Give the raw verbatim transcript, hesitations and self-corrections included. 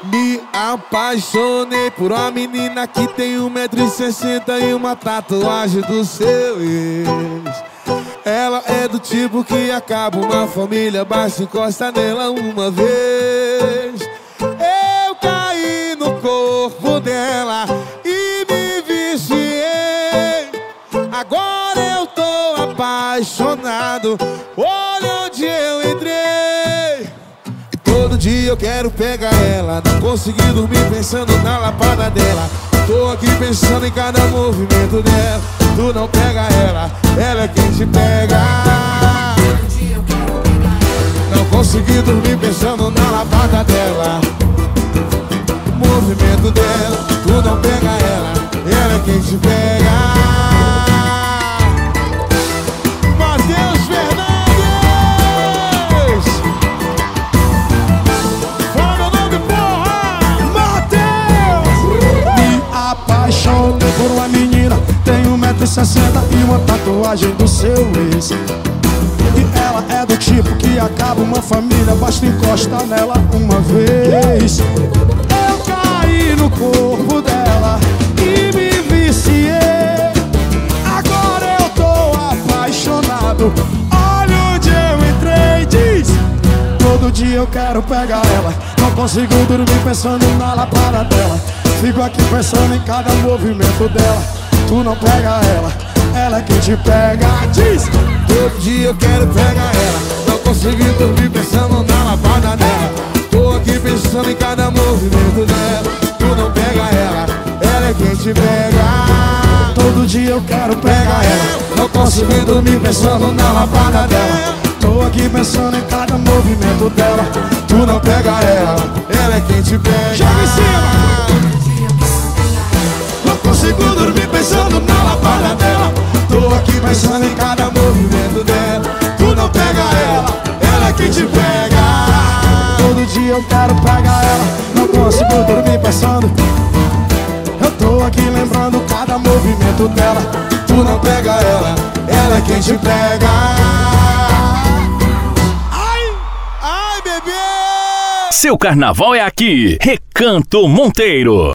Me apaixonei por uma menina que tem um metro e sessenta e uma tatuagem do seu ex. Ela é do tipo que acaba uma família, basta encostar nela uma vez. Eu caí no corpo dela e me viciei. Agora eu tô apaixonado, olha onde eu entrei. E todo dia eu quero pegar ela, não consegui dormir pensando na lapada dela. Tô aqui pensando em cada movimento dela. Tu não pega ela, ela é quem te pega. Não consegui dormir pensando na lapada dela. O movimento dela, tu não pega ela, ela é quem te pega. Matheus Fernandes! Fala meu nome, porra! Matheus! Me apaixonei por uma menina, tem um metro e sessenta e uma tatuagem do seu ex. E ela é do tipo que acaba uma família, basta encostar nela uma vez. Eu caí no corpo dela e me viciei. Agora eu tô apaixonado, olha onde eu entrei. Diz: todo dia eu quero pegar ela, não consigo dormir pensando na lapada dela. Fico aqui pensando em cada movimento dela. Tu não pega ela, ela é quem te pega. Diz: todo dia eu quero pegar ela, não consegui dormir pensando na lapada dela. Tô aqui pensando em cada movimento dela. Tu não pega ela, ela é quem te pega. todo dia eu quero pegar ela, não consegui dormir pensando na lapada dela. tô aqui pensando em cada movimento dela. Tu não pega ela, ela é quem te pega. Joga em cima! Não consigo dormir pensando na lapada dela. Tô aqui pensando em cada movimento dela. Tu não pega ela, ela é quem te pega. Todo dia eu quero pegar ela, não consigo dormir pensando. Eu tô aqui lembrando cada movimento dela. Tu não pega ela, ela é quem te pega. Ai, ai, bebê! Seu carnaval é aqui, Recanto Monteiro.